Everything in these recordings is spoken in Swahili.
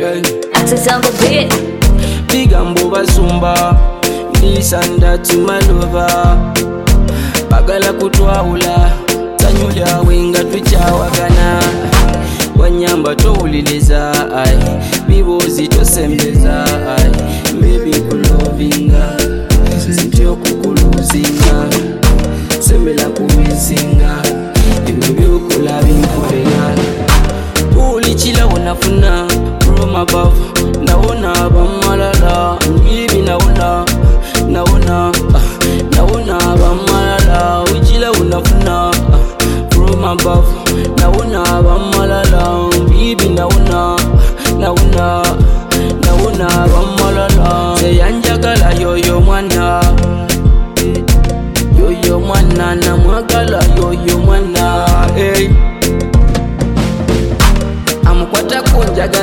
Access on the beat. Bigambo basumba ndisanda timalova bagala kutwawula tanyulya wenga tukyawagana wanyamba towuliriza ai bibuuzi tosembeza ai baby kulovinga sintyo kukuluzinga sembela kumisinga ebyo byokola binkolera ulikira wonafuna from above nawona abamalala ngibi nawona abamalala ukira wonafuna from above nawona abamalala ngibi nawona abamalala seyanjagala yoyo mwana namwagala yoyo mwana hey. Amukwatako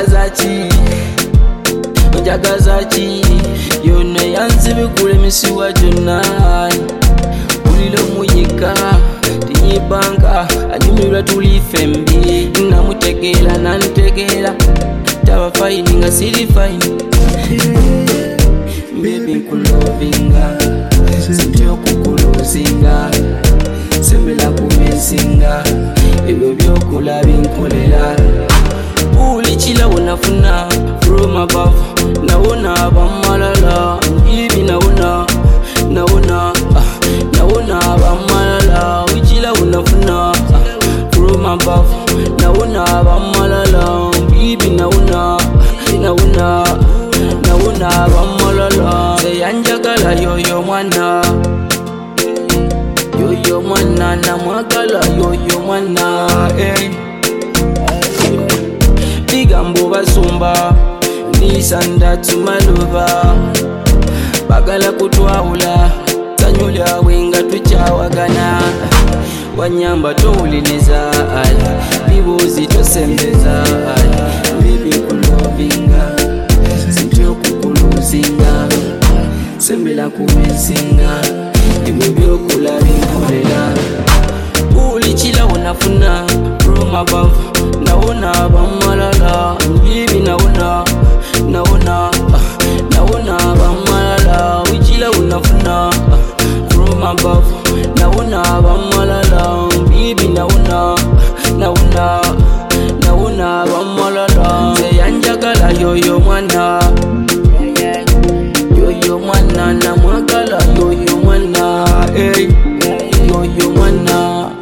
njagazaki yona yanzibikula emisiwa gyonna ulilo muyika tinyibanga anyumirwa tuli fembi namutegeera nantegeera taba fayini nga siri fayini baby nkulovinga sintyo kukuluzinga sembela kumisinga ebyo byokola binkolera ulikira wonafuna from above nawona abamalala ngibi nawona abamalala ukira wonafuna from above nawona abamalala ngibi nawona abamalala seyanjagala yoyo mwana namwagala yoyo mwana hey. Bigambo basumba ndisanda timalova bagala kutwawula tanyulya wenga tukyawagana wanyamba towuliriza ai bibuuzi tosembeza ai baby kulovinga sintyo kukuluzinga sembela kumisinga ebyo byokola binkolera ulikira wonafuna from above nawona abamalala ngibi nawona abamalala ukira wonafuna from above nawona abamalala ngibi nawona abamalala seyanjagala yoyo mwana namwagala yoyo mwana hey. Yoyo mwana